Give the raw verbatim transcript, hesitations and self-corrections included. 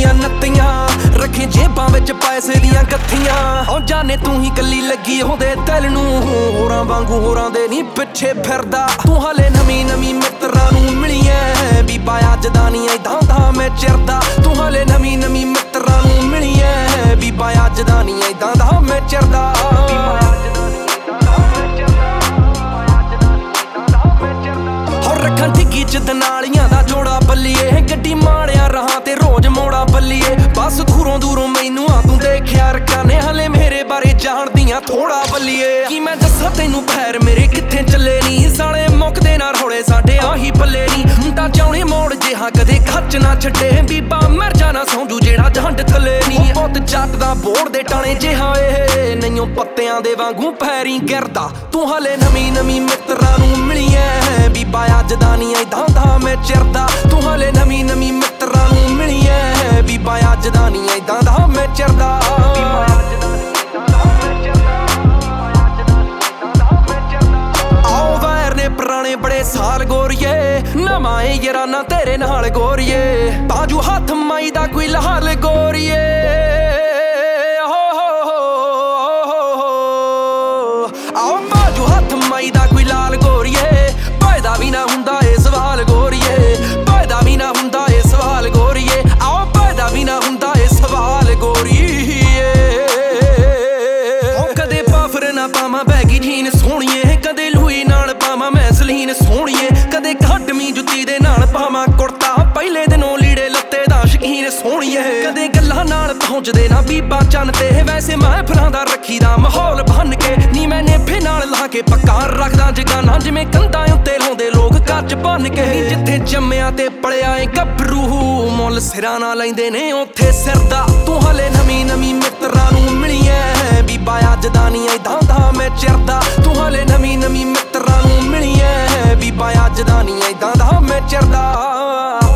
ਦੀਆਂ ਨੱਤੀਆਂ ਰੱਖੇ ਜੇਬਾਂ ਵਿੱਚ ਪੈਸੇ ਦੀਆਂ ਗੱਥੀਆਂ ਹੋ ਜਾਣੇ ਤੂੰ ਹੀ ਕੱਲੀ ਲੱਗੀ ਉਹਦੇ ਦਿਲ ਨੂੰ ਹੋਰਾਂ ਵਾਂਗੂ ਹੋਰਾਂ ਦੇ ਨਹੀਂ ਪਿੱਛੇ ਫਿਰਦਾ ਤੂੰ ਹਲੇ ਨਵੀਂ ਨਵੀਂ ਮਿੱਤਰਾਂ ਨੂੰ ਮਿਲੀ ਐ ਬੀਬਾ ਅੱਜ ਦਾ ਨਹੀਂ ਏਦਾਂ ਦਾ ਮੈਂ ਚਿਰਦਾ ਤੂੰ ਹਲੇ ਨਵੀਂ ਨਵੀਂ ਮਿੱਤਰਾਂ ਨੂੰ ਮਿਲੀ ਐ ਬੀਬਾ ਅੱਜ ਦਾ ਨਹੀਂ ਏਦਾਂ ਦਾ ਮੈਂ ਚਿਰਦਾ ਰੱਖਾਂ ਠਿੱਗੀ ਚ ਦਨਾਲੀਆਂ ਦਾ ਜੋੜਾ ਬੱਲੀਏ ਗੱਡੀ ਮਾੜਿਆ ਰਹਾਂ ਤੇ ਰੋਜ਼ ਮੋੜਾ ਬੱਲੀਏ ਬਸ ਦੂਰੋਂ ਦੂਰੋਂ ਮੈਨੂੰ ਆ ਤੂੰ ਦੇਖਿਆ ਰੱਖਾਂ ਨੇ ਹਲੇ ਮੇਰੇ ਬਾਰੇ ਜਾਣਦੀਆਂ ਥੋੜਾ ਬੱਲੀਏ ਕੀ ਮੈਂ ਦੱਸਾਂ ਤੈਨੂੰ ਪੈਰ ਮੇਰੇ ਕਿੱਥੇ ਚੱਲੇ ਨੀ ਸਾਲੇ ਮੁੱਕਦੇ ਨਾ ਰੋਲੇ ਸਾਡੇ ਆਹੀ ਪੱਲੇ ਨੀ ਮੁੰਡਾ ਚਾਉਣੇ ਮੋੜ ਜਿਹਾ ਕਦੇ ਖੱਚ ਨਾ ਛੱਡੇ ਬੀਬਾ ਮਰ ਜਾਣਾ ਸੌਂਜੂ ਜਿਹੜਾ ਜਹੰਡ ਥੱਲੇ ਨੀ ਪੁੱਤ ਜੱਟ ਦਾ ਬੋੜ ਦੇ ਟਾਣੇ ਜਿਹਾ ਏ ਨਹੀਂਓ ਪੱਤਿਆਂ ਦੇ ਵਾਂਗੂ ਪੈਰੀ ਗਿਰਦਾ ਤੂੰ ਹਲੇ ਨਵੀਂ ਨਵੀਂ ਮਿੱਤਰਾਂ ਨੂੰ ਮਿਲੀ ਐ ਬੀਬਾ ਅੱਜ ਦਾ ਨਹੀਂ ਏਦਾਂ ਦਾ ਮੈਂ ਚਿਰਦਾ ਤੂੰ ਹਲੇ ਨਵੀਂ ਨਵੀਂ ਮਿੱਤਰਾਂ ਨੂੰ ਮਿਲੀ ਐ ਬੀਬਾ ਅੱਜ ਦਾ ਨਹੀਂ ਏਦਾਂ ਦਾ ਮੈਂ ਚਿਰਦਾ ਆਓ ਵੈਰ ਨੇ ਪੁਰਾਣੇ ਬੜੇ ਸਾਲ ਗੋਰੀਏ ਨਵਾਂ ਏ ਯਾਰਾਨਾ ਤੇਰੇ ਨਾਲ ਗੋਰੀਏ ਬਾਜੂ ਹੱਥ ਮਾਈ ਦਾ ਕੋਈ ਲਹਾਲ ਗੋਰੀਏ ਆਓ ਬਾਜੂ ਹੱਥ ਮਾਈ ਦਾ ਕੋਈ ਲਾਲ ਗੋਰੀਏ ਪੈਦਾ ਵੀ ਨਾ ਹੁੰਦਾ ਇਹ ਸਵਾਲ ਗੋਰੀਏ ਪੈਦਾ ਵੀ ਨਾ ਹੁੰਦਾ ਇਹ ਸਵਾਲ ਗੋਰੀਏ ਆਓ ਪੈਦਾ ਵੀ ਨਾ ਹੁੰਦਾ ਇਹ ਸਵਾਲ ਗੋਰੀਏ ਉਹ ਕਦੇ ਪਾਫਰ ਨਾ ਪਾਵਾਂ ਬੈਗੀ ਜੀਨ ਸੋਹਣੀਏ ਕਦੇ ਲੂਈ ਨਾਲ ਪਾਵਾਂ ਮੈਂ ਸਲੀਨ ਸੋਹਣੀਏ ਕਦੇ ਘੱਟਵੀਂ ਜੁੱਤੀ ਦੇ ਨਾਲ ਪਾਵਾਂ ਕੁੜਤਾ ਪਹਿਲੇ ਦਿਨੋਂ ਲੀੜੇ ਲੱਤੇ ਦਾ ਸ਼ਕੀਨ ਸੋਹਣੀਏ ਕਦੇ ਗੱਲਾਂ ਨਾਲ ਪਹੁੰਚਦੇ ਨਾ ਬੀਬਾ ਚੰਨ ਤੇ ਵੈਸੇ ਮਹਿਫਲਾਂ ਦਾ ਰੱਖੀ ਦਾ ਮਾਹੌਲ ਬਣ ਕੇ ਨੀ ਮੈਂ ਨੇਫੇ ਨਾਲ ਲਾ ਕੇ ਪੱਕਾ ਰੱਖਦਾ ਜਗਾਨਾ ਜਿਵੇਂ ਕੰਧਾਂ ਉੱਤੇ ਲਾਉਂਦੇ ਲੋਕ ਕੱਚ ਬਣ ਕੇ ਜਿੱਥੇ ਜੰਮਿਆ ਤੇ ਪਲਿਆ ਏ ਗੱਭਰੂ ਮੁੱਲ ਸਿਰਾਂ ਨਾਲ ਲੈਂਦੇ ਨੇ ਉੱਥੇ ਸਿਰ ਦਾ ਤੂੰ ਹਲੇ ਨਵੀਂ ਨਵੀਂ ਮਿੱਤਰਾਂ ਨੂੰ ਮਿਲੀ ਐ ਬੀਬਾ ਅੱਜ ਦਾ ਨਹੀਂ ਏਦਾਂ ਦਾ ਮੈਂ ਚਿਰਦਾ ਤੂੰ ਹਲੇ ਨਵੀਂ ਨਵੀਂ ਮਿੱਤਰਾਂ ਨੂੰ ਮਿਲੀ ਐ ਬੀਬਾ ਅੱਜ ਦਾ ਨਹੀਂ ਏਦਾਂ ਦਾ ਮੈਂ ਚਿਰਦਾ